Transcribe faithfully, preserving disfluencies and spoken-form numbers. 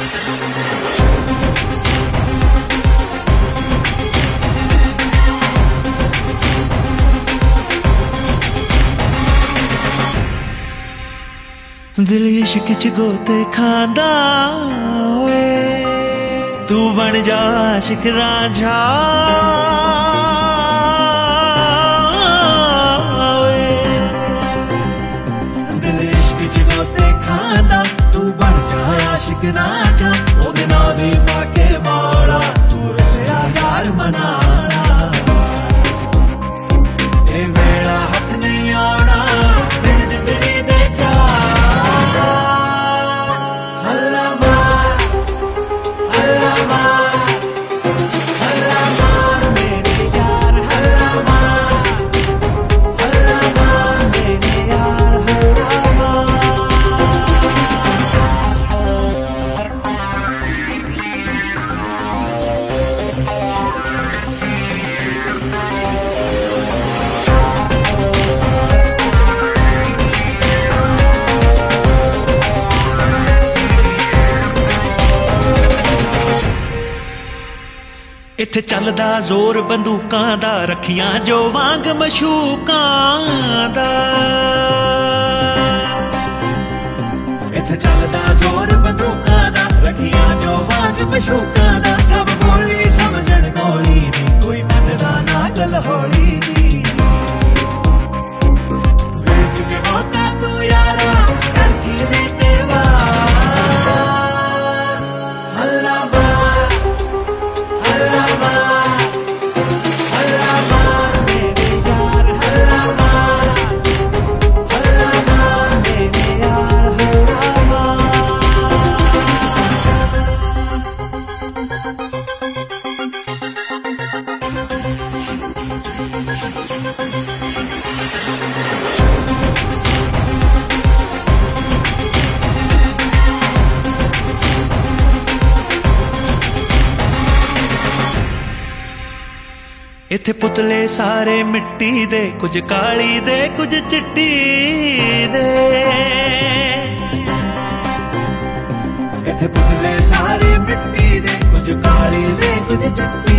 दिल इश्क च गोते खांदा ओए तू बन जा आशिक रांझा ओए दिल इश्क च गोते खांदा तू बन जा आशिक रांझा ओदे नाल दी पाके मारा तू रसिया यार मनाना ए मेरा हथ नहीं आना दिल जिंदगी दे इत्थे चलदा जोर बंदूकां दा रखियां जो वांग मशूकां दा इत्थे चलदा जोर बंदूकां दा रखियां जो वांग मशूकां दा सब बोली समझण गौली दी कोई मनदा ना गल हौली दी वेख के मौका तू यारा कर सीने ते वार हल्ला इत्थे पुतले सारे मिट्टी दे कुछ काली दे कुछ चिट्टी दे इत्थे पुतले सारे मिट्टी दे कुछ काली दे कुछ चिट्टी